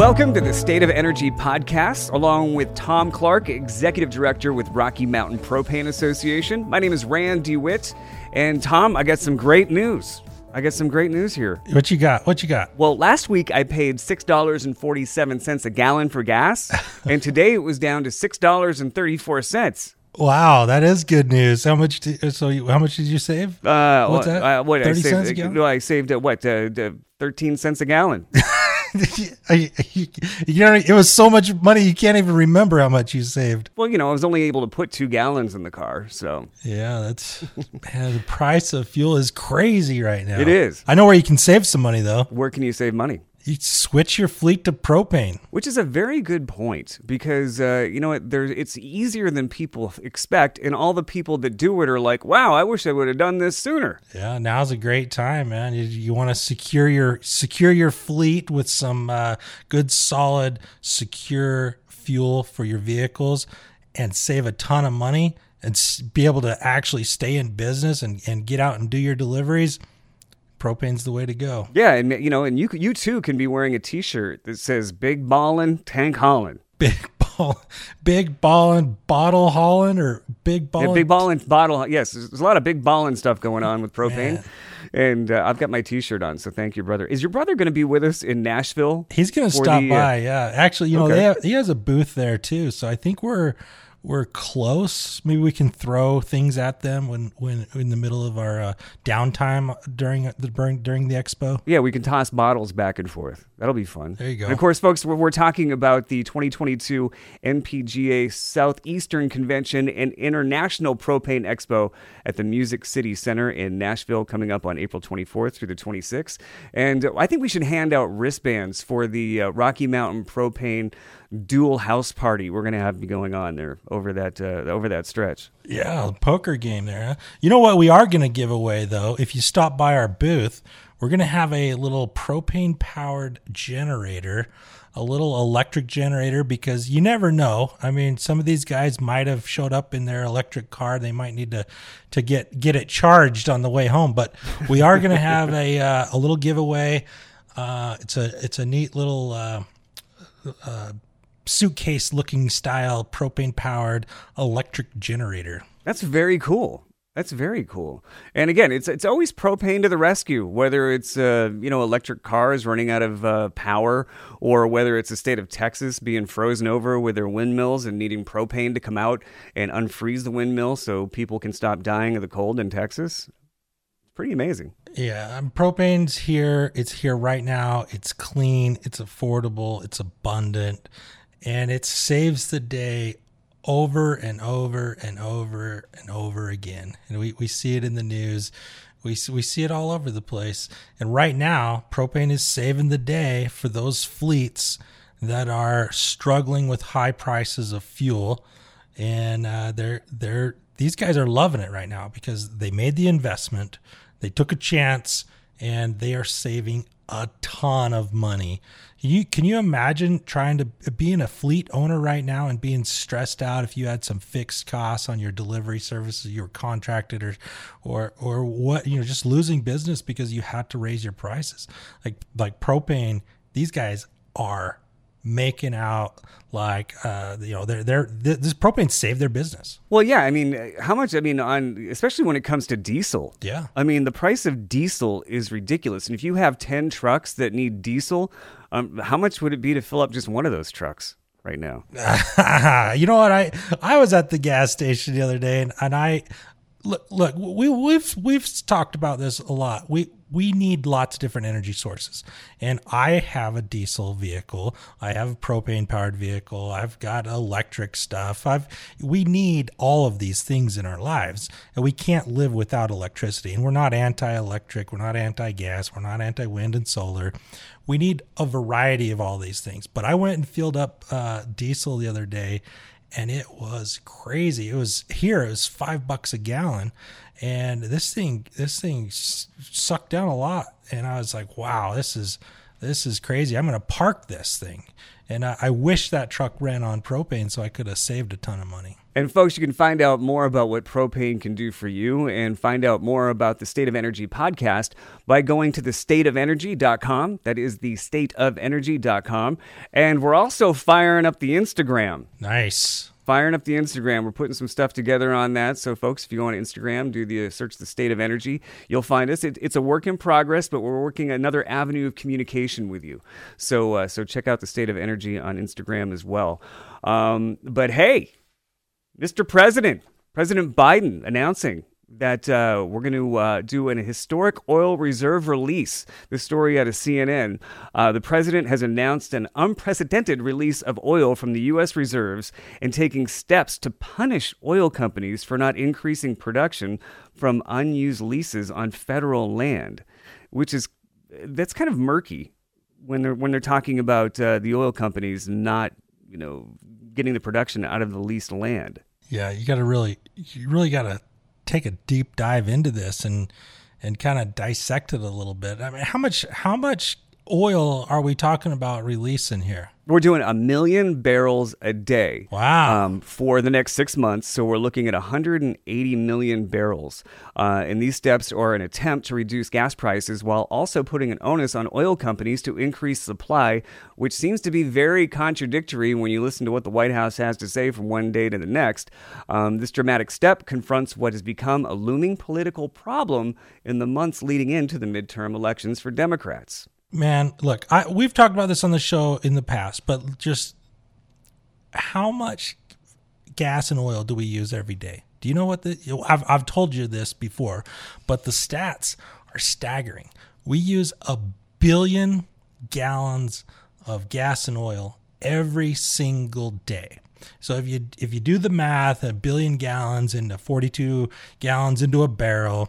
Welcome to the State of Energy podcast, along with Tom Clark, Executive Director with Rocky Mountain Propane Association. My name is Rand DeWitt, and Tom, I got some great news. Here. What you got? Well, last week I paid $6.47 a gallon for gas, and today it was down to $6.34. Wow, that is good news. How much did you save? What's that? 30 cents a gallon? I saved 13 cents a gallon. It was so much money you can't even remember how much you saved. Well, I was only able to put 2 gallons in the car, so. Yeah, the price of fuel is crazy right now. It is. I know where you can save some money, though. Where can you save money? You switch your fleet to propane. Which is a very good point because, it's easier than people expect. And all the people that do it are like, wow, I wish I would have done this sooner. Yeah, now's a great time, man. You want to secure your fleet with some good, solid, secure fuel for your vehicles and save a ton of money and be able to actually stay in business and get out and do your deliveries. Propane's the way to go. Yeah, and you too can be wearing a T-shirt that says "Big Ballin' Tank Haulin'." Big ballin' bottle hauling, or big ballin'. Yeah, big ballin' bottle. Yes, there's a lot of big ballin' stuff going on with propane. Man. And I've got my T-shirt on, so thank you, brother. Is your brother going to be with us in Nashville? He's going to stop by. Yeah, actually, okay. he has a booth there too, so I think we're close. Maybe we can throw things at them when in the middle of our downtime during the expo. Yeah, we can toss bottles back and forth. That'll be fun. There you go. And of course, folks, we're talking about the 2022 NPGA Southeastern Convention and International Propane Expo at the Music City Center in Nashville, coming up on April 24th through the 26th. And I think we should hand out wristbands for the Rocky Mountain Propane Dual House Party we're going to have going on there over that stretch. Yeah, poker game there. Huh? You know what we are going to give away, though? If you stop by our booth, we're going to have a little propane-powered generator, a little electric generator, because you never know. I mean, some of these guys might have showed up in their electric car. They might need to get it charged on the way home. But we are going to have a little giveaway. It's a neat little suitcase-looking style propane-powered electric generator. That's very cool. And again, it's always propane to the rescue, whether it's electric cars running out of power, or whether it's the state of Texas being frozen over with their windmills and needing propane to come out and unfreeze the windmill so people can stop dying of the cold in Texas. It's pretty amazing. Yeah, propane's here. It's here right now. It's clean. It's affordable. It's abundant. And it saves the day over and over and over and over again. And we see it in the news. We see it all over the place. And right now, propane is saving the day for those fleets that are struggling with high prices of fuel. And these guys are loving it right now because they made the investment, they took a chance, and they are saving a ton of money. Can you imagine trying to being a fleet owner right now and being stressed out if you had some fixed costs on your delivery services you were contracted or what, just losing business because you had to raise your prices? Like propane, these guys are making out like this propane saved their business. Well, yeah, I mean, how much? I mean, especially when it comes to diesel. Yeah, I mean, the price of diesel is ridiculous, and if you have 10 trucks that need diesel, how much would it be to fill up just one of those trucks right now? You know what? I was at the gas station the other day, and I look. We've talked about this a lot. We need lots of different energy sources. And I have a diesel vehicle. I have a propane powered vehicle. I've got electric stuff. We need all of these things in our lives, and we can't live without electricity. And we're not anti-electric. We're not anti-gas. We're not anti-wind and solar. We need a variety of all these things. But I went and filled up diesel the other day, and it was crazy. It was $5 a gallon. And this thing sucked down a lot. And I was like, wow, this is crazy. I'm going to park this thing. And I wish that truck ran on propane so I could have saved a ton of money. And folks, you can find out more about what propane can do for you and find out more about the State of Energy podcast by going to thestateofenergy.com. That is thestateofenergy.com. And we're also firing up the Instagram. Nice. Firing up the Instagram. We're putting some stuff together on that. So, folks, if you go on Instagram, search the State of Energy, you'll find us. It's a work in progress, but we're working another avenue of communication with you. So check out the State of Energy on Instagram as well. But hey, Mr. President Biden announcing that we're going to do an historic oil reserve release. This story out of CNN. The president has announced an unprecedented release of oil from the U.S. reserves and taking steps to punish oil companies for not increasing production from unused leases on federal land, that's kind of murky when they're talking about the oil companies not, getting the production out of the leased land. Yeah, you really got to take a deep dive into this and kind of dissect it a little bit. I mean, how much oil are we talking about releasing here? We're doing 1 million barrels a day. Wow. For the next 6 months. So we're looking at 180 million barrels. And these steps are an attempt to reduce gas prices while also putting an onus on oil companies to increase supply, which seems to be very contradictory when you listen to what the White House has to say from one day to the next. This dramatic step confronts what has become a looming political problem in the months leading into the midterm elections for Democrats. Man, look, we've talked about this on the show in the past, but just how much gas and oil do we use every day? Do you know what I've told you this before, but the stats are staggering. We use 1 billion gallons of gas and oil every single day. So if you do the math, 1 billion gallons into 42 gallons into a barrel,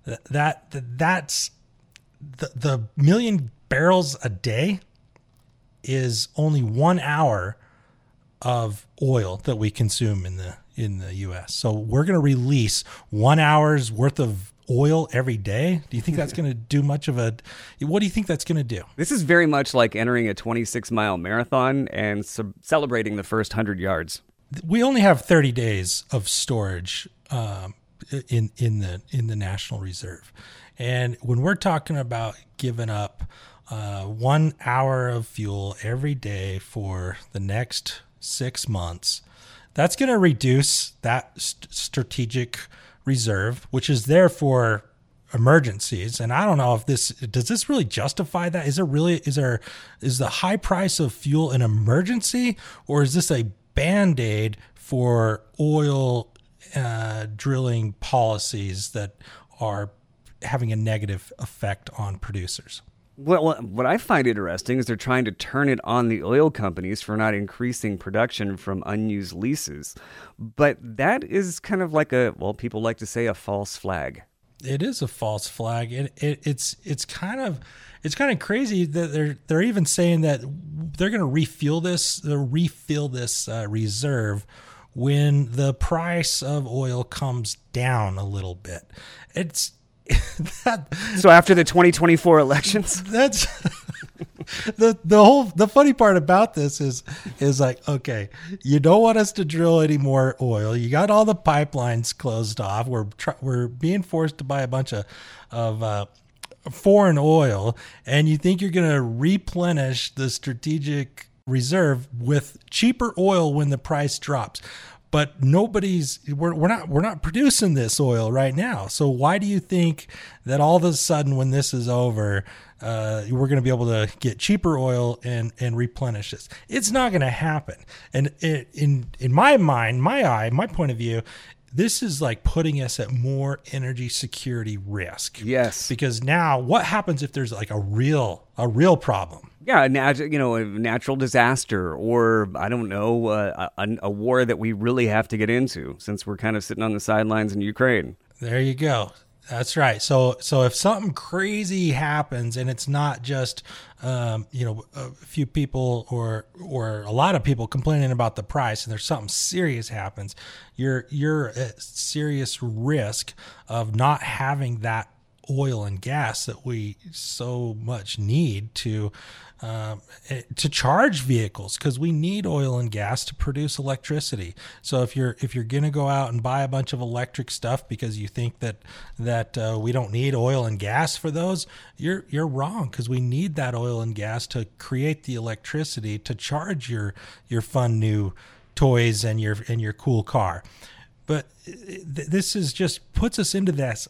that's the million barrels a day is only 1 hour of oil that we consume in the U.S. So we're going to release 1 hour's worth of oil every day. Do you think that's going to do much of what do you think that's going to do? This is very much like entering a 26-mile marathon and celebrating the first 100 yards. We only have 30 days of storage in the National Reserve. And when we're talking about giving up 1 hour of fuel every day for the next 6 months, that's going to reduce that strategic reserve, which is there for emergencies. And I don't know if does this really justify that? Is the high price of fuel an emergency, or is this a Band-Aid for oil drilling policies that are having a negative effect on producers? Well, what I find interesting is they're trying to turn it on the oil companies for not increasing production from unused leases. But that is kind of like people like to say a false flag. It is a false flag. It's kind of crazy that they're even saying that they're going to refill this reserve when the price of oil comes down a little bit. It's so after the 2024 elections, that's the funny part about this is like, okay, you don't want us to drill any more oil. You got all the pipelines closed off. We're being forced to buy a bunch of foreign oil, and you think you're going to replenish the strategic reserve with cheaper oil when the price drops. But we're not producing this oil right now. So why do you think that all of a sudden when this is over, we're going to be able to get cheaper oil and replenish this? It's not going to happen. And in my mind, my point of view, this is like putting us at more energy security risk. Yes. Because now what happens if there's like a real problem? Yeah, a natural disaster, or I don't know, a war that we really have to get into since we're kind of sitting on the sidelines in Ukraine. There you go. That's right. So if something crazy happens and it's not just a few people or a lot of people complaining about the price, and there's something serious happens, you're at serious risk of not having that oil and gas that we so much need to to charge vehicles, because we need oil and gas to produce electricity. So if you're going to go out and buy a bunch of electric stuff because you think that we don't need oil and gas for those, you're wrong, because we need that oil and gas to create the electricity to charge your fun new toys and your cool car. But this is just puts us into this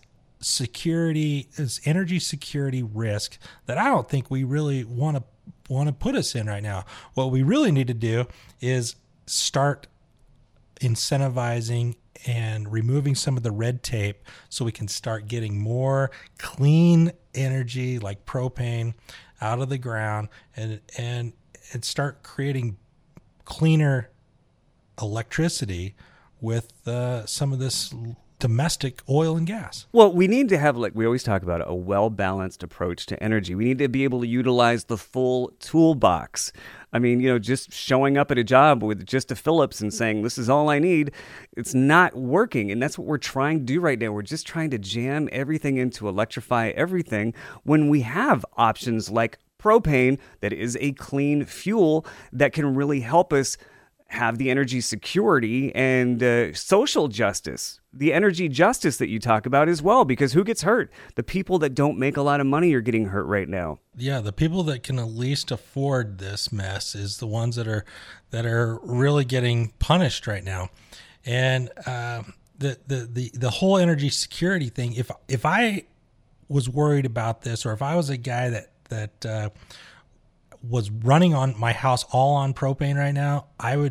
energy security risk that I don't think we really want to put us in right now. What we really need to do is start incentivizing and removing some of the red tape so we can start getting more clean energy like propane out of the ground and start creating cleaner electricity with some of this domestic oil and gas. Well, we need to have, like we always talk about, a well-balanced approach to energy. We need to be able to utilize the full toolbox. I mean, just showing up at a job with just a Phillips and saying, this is all I need, it's not working. And that's what we're trying to do right now. We're just trying to jam everything into electrify everything when we have options like propane that is a clean fuel that can really help us have the energy security and social justice, the energy justice that you talk about as well, because who gets hurt? The people that don't make a lot of money are getting hurt right now. Yeah, the people that can at least afford this mess is the ones that are really getting punished right now. And the whole energy security thing, if I was worried about this, or if I was a guy that was running on my house all on propane right now,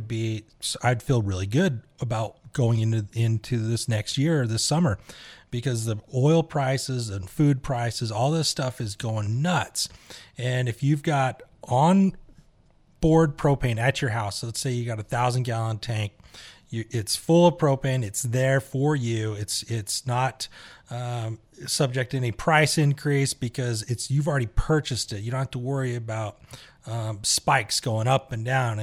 I'd feel really good about going into this next year, this summer, because the oil prices and food prices, all this stuff is going nuts. And if you've got on board propane at your house, let's say you got 1,000-gallon tank, it's full of propane. It's there for you. It's not subject to any price increase because you've already purchased it. You don't have to worry about spikes going up and down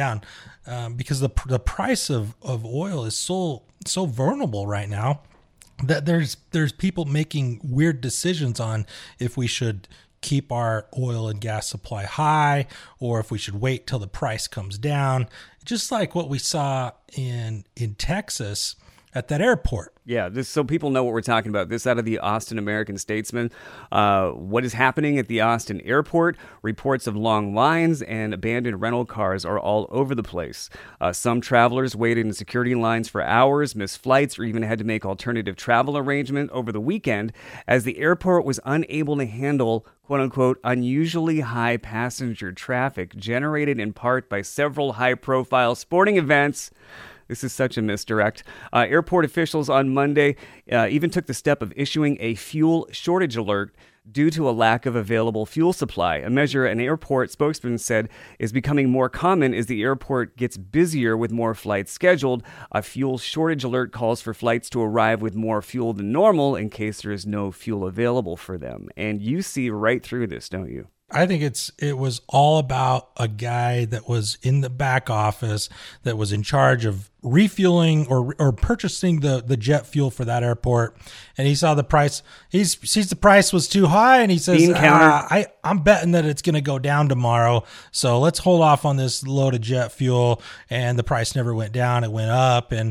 because the price of oil is so vulnerable right now that there's people making weird decisions on if we should keep our oil and gas supply high or if we should wait till the price comes down, just like what we saw in Texas at that airport. Yeah, so people know what we're talking about. This out of the Austin American-Statesman. What is happening at the Austin airport? Reports of long lines and abandoned rental cars are all over the place. Some travelers waited in security lines for hours, missed flights, or even had to make alternative travel arrangements over the weekend as the airport was unable to handle quote-unquote unusually high passenger traffic generated in part by several high-profile sporting events. This is such a misdirect. Airport officials on Monday even took the step of issuing a fuel shortage alert due to a lack of available fuel supply, a measure an airport spokesman said is becoming more common as the airport gets busier with more flights scheduled. A fuel shortage alert calls for flights to arrive with more fuel than normal in case there is no fuel available for them. And you see right through this, don't you? I think it was all about a guy that was in the back office that was in charge of refueling or purchasing the jet fuel for that airport. And he saw the price. He sees the price was too high, and he says, I'm betting that it's going to go down tomorrow. So let's hold off on this load of jet fuel. And the price never went down. It went up, and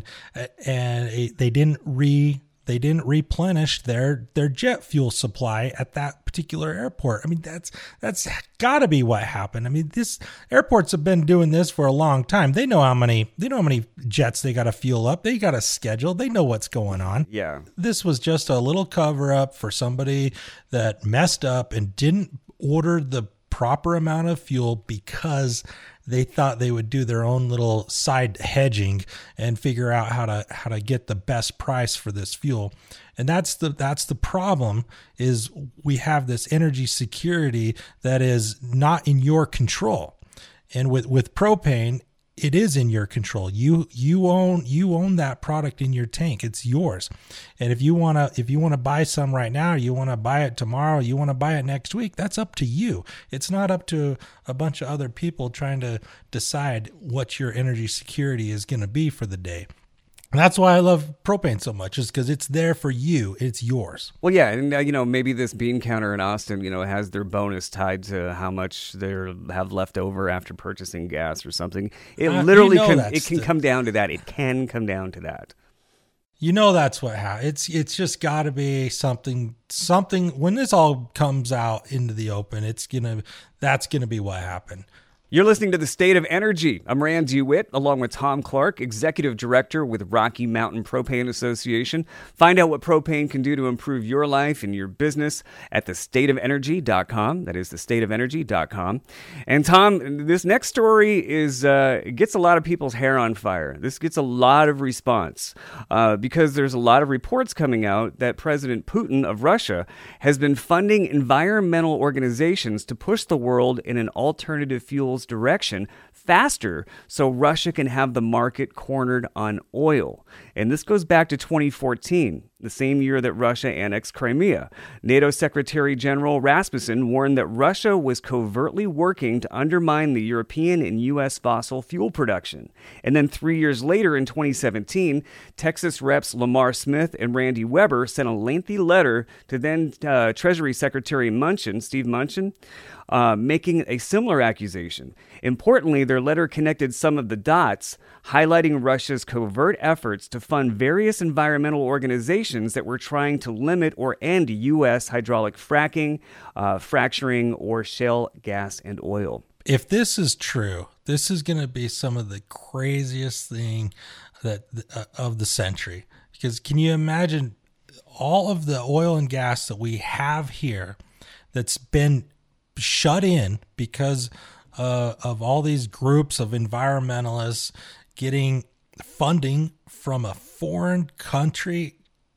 they didn't replenish their jet fuel supply at that particular airport. I mean, that's got to be what happened. I mean, this airports have been doing this for a long time. They know how many jets they got to fuel up. They got a schedule. They know what's going on. Yeah. This was just a little cover up for somebody that messed up and didn't order the proper amount of fuel because they thought they would do their own little side hedging and figure out how to get the best price for this fuel. And that's the problem, is we have this energy security that is not in your control. And with propane, it is in your control. You own that product in your tank. It's yours. And if you want to buy some right now, you want to buy it tomorrow, you want to buy it next week, that's up to you. It's not up to a bunch of other people trying to decide what your energy security is going to be for the day. And that's why I love propane so much, is because it's there for you. It's yours. Well, yeah, and maybe this bean counter in Austin, has their bonus tied to how much they have left over after purchasing gas or something. It literally can come down to that. It can come down to that. That's what happens. It's just got to be something when this all comes out into the open, that's going to be what happened. You're listening to The State of Energy. I'm Randy Witt, along with Tom Clark, Executive Director with Rocky Mountain Propane Association. Find out what propane can do to improve your life and your business at thestateofenergy.com. That is thestateofenergy.com. And Tom, this next story gets a lot of people's hair on fire. This gets a lot of response because there's a lot of reports coming out that President Putin of Russia has been funding environmental organizations to push the world in an alternative fuels direction faster so Russia can have the market cornered on oil. And this goes back to 2014, the same year that Russia annexed Crimea. NATO Secretary General Rasmussen warned that Russia was covertly working to undermine the European and U.S. fossil fuel production. And then 3 years later, in 2017, Texas Reps Lamar Smith and Randy Weber sent a lengthy letter to then Treasury Secretary Steve Mnuchin, making a similar accusation. Importantly, their letter connected some of the dots, highlighting Russia's covert efforts to fund various environmental organizations that were trying to limit or end U.S. hydraulic fracking, fracturing, or shale gas and oil. If this is true, this is going to be some of the craziest thing of the century. Because can you imagine all of the oil and gas that we have here that's been shut in because of all these groups of environmentalists getting funding from a foreign country?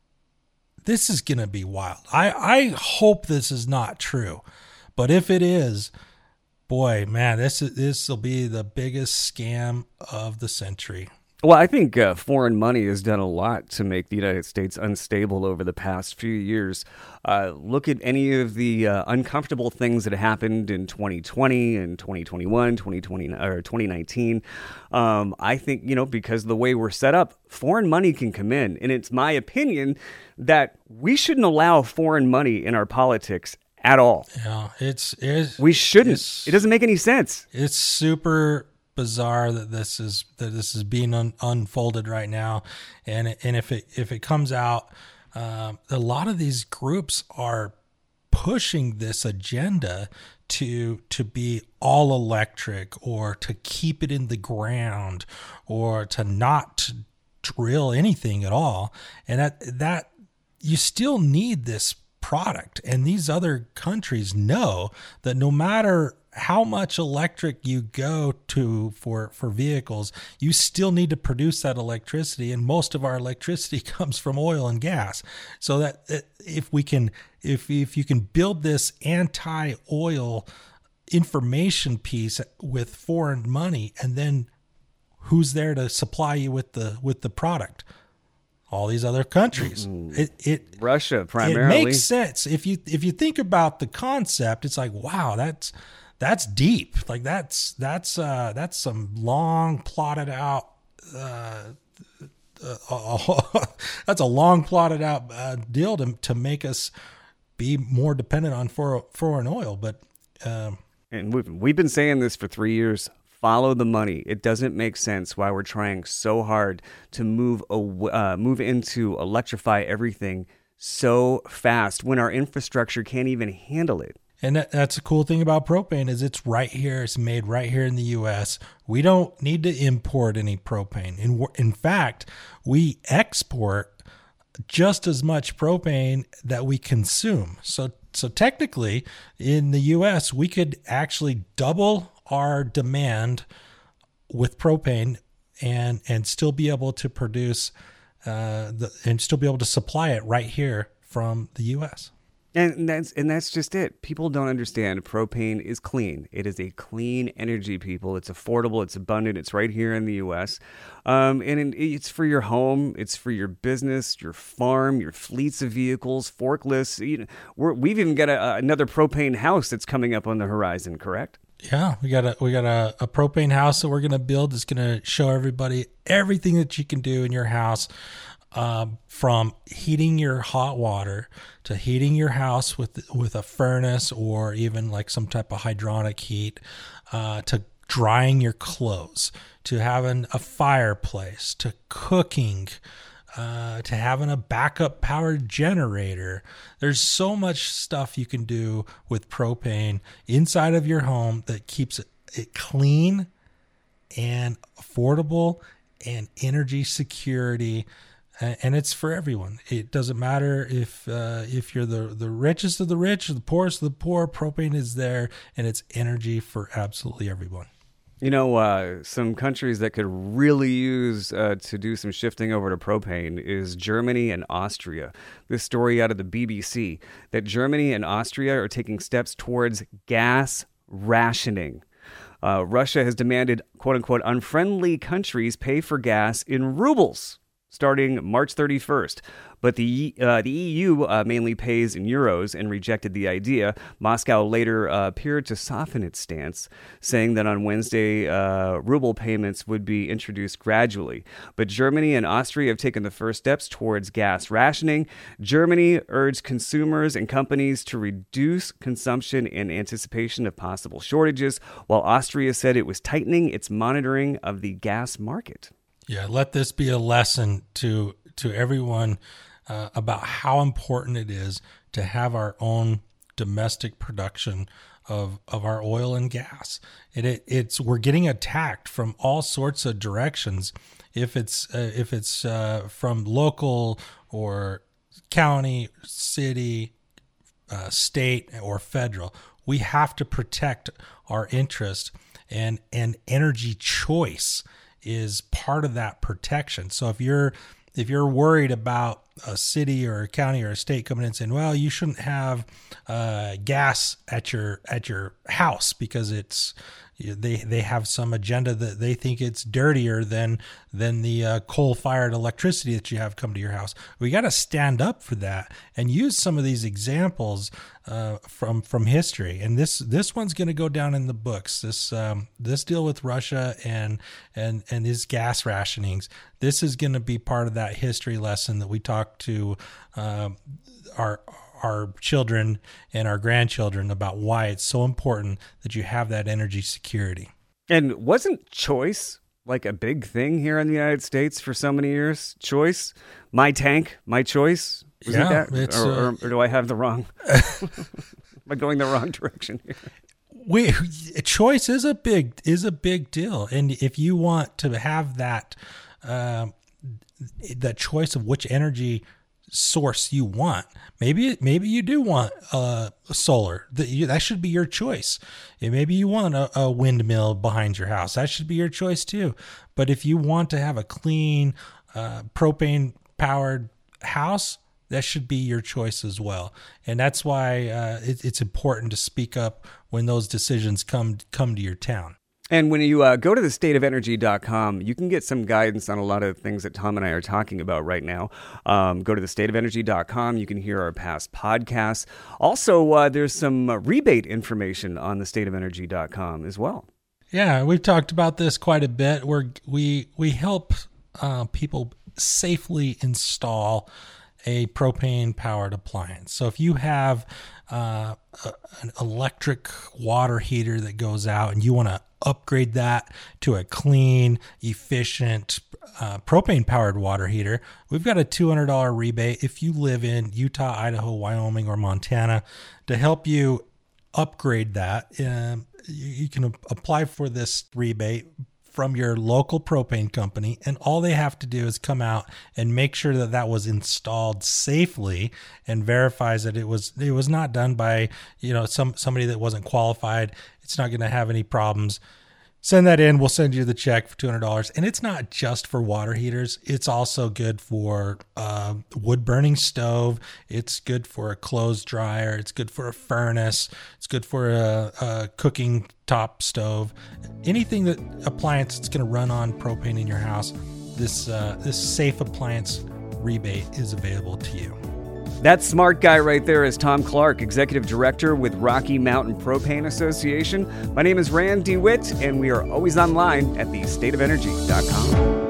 This is going to be wild. I hope this is not true, but if it is, boy, man, this will be the biggest scam of the century. Well, I think foreign money has done a lot to make the United States unstable over the past few years. Look at any of the uncomfortable things that happened in 2020 and 2021, 2020 or 2019. I think, because of the way we're set up, foreign money can come in. And it's my opinion that we shouldn't allow foreign money in our politics at all. Yeah, we shouldn't. It doesn't make any sense. It's super bizarre that this is being unfolded right now, and if it comes out, a lot of these groups are pushing this agenda to be all electric, or to keep it in the ground, or to not drill anything at all, and that you still need this product. And these other countries know that no matter how much electric you go to for vehicles, you still need to produce that electricity, and most of our electricity comes from oil and gas. So that if you can build this anti-oil information piece with foreign money, and then who's there to supply you with the product? All these other countries. Russia primarily. It makes sense if you think about the concept. It's like, wow, that's deep. Like that's some long plotted out. That's a long plotted out deal to make us be more dependent on foreign oil. But and we've been saying this for 3 years. Follow the money. It doesn't make sense why we're trying so hard to move into electrify everything so fast when our infrastructure can't even handle it. And that's the cool thing about propane is it's right here. It's made right here in the U.S. We don't need to import any propane. In fact, we export just as much propane that we consume. So technically, in the U.S., we could actually double our demand with propane and still be able to produce and still be able to supply it right here from the U.S. And that's just it. People don't understand propane is clean. It is a clean energy, people. It's affordable. It's abundant. It's right here in the U.S. And it's for your home. It's for your business, your farm, your fleets of vehicles, forklifts. We've even got another propane house that's coming up on the horizon, correct? Yeah, we got a propane house that we're going to build. It's going to show everybody everything that you can do in your house, from heating your hot water to heating your house with a furnace or even like some type of hydronic heat, to drying your clothes, to having a fireplace, to cooking, to having a backup power generator. There's so much stuff you can do with propane inside of your home that keeps it clean and affordable and energy security. And it's for everyone. It doesn't matter if you're the richest of the rich or the poorest of the poor. Propane is there, and it's energy for absolutely everyone. You know, some countries that could really use to do some shifting over to propane is Germany and Austria. This story out of the BBC, that Germany and Austria are taking steps towards gas rationing. Russia has demanded, quote-unquote, unfriendly countries pay for gas in rubles starting March 31st. But the EU mainly pays in euros and rejected the idea. Moscow later appeared to soften its stance, saying that on Wednesday, ruble payments would be introduced gradually. But Germany and Austria have taken the first steps towards gas rationing. Germany urged consumers and companies to reduce consumption in anticipation of possible shortages, while Austria said it was tightening its monitoring of the gas market. Yeah, let this be a lesson to everyone about how important it is to have our own domestic production of our oil and gas. We're getting attacked from all sorts of directions. If it's from local or county, city, state, or federal, we have to protect our interest, and energy choice is part of that protection. So if you're worried about a city or a county or a state coming in and saying, well, you shouldn't have gas at your house because they have some agenda that they think it's dirtier than the coal-fired electricity that you have come to your house. We got to stand up for that and use some of these examples from history. And this one's going to go down in the books. This deal with Russia and his gas rationings. This is going to be part of that history lesson that we talk to our children and our grandchildren about why it's so important that you have that energy security. And wasn't choice like a big thing here in the United States for so many years? Choice, my tank, my choice. Wasn't that? Or do I have the wrong? Am I going the wrong direction here? Choice is a big deal, and if you want to have that choice of which energy source you want, maybe you do want solar. That should be your choice. And maybe you want a windmill behind your house. That should be your choice too. But if you want to have a clean propane powered house, that should be your choice as well. And that's why it's important to speak up when those decisions come to your town. And when you go to thestateofenergy.com, you can get some guidance on a lot of things that Tom and I are talking about right now. Go to thestateofenergy.com. You can hear our past podcasts. Also, there's some rebate information on thestateofenergy.com as well. Yeah, we've talked about this quite a bit. We help people safely install a propane-powered appliance. So if you have an electric water heater that goes out and you want to upgrade that to a clean, efficient propane-powered water heater, we've got a $200 rebate if you live in Utah, Idaho, Wyoming, or Montana to help you upgrade that. You can apply for this rebate from your local propane company, and all they have to do is come out and make sure that was installed safely and verifies that it was not done by somebody that wasn't qualified. It's not going to have any problems. Send that in. We'll send you the check for $200. And it's not just for water heaters. It's also good for wood burning stove. It's good for a clothes dryer. It's good for a furnace. It's good for a cooking top stove. Anything appliance that's going to run on propane in your house, this safe appliance rebate is available to you. That smart guy right there is Tom Clark, Executive Director with Rocky Mountain Propane Association. My name is Rand DeWitt, and we are always online at thestateofenergy.com.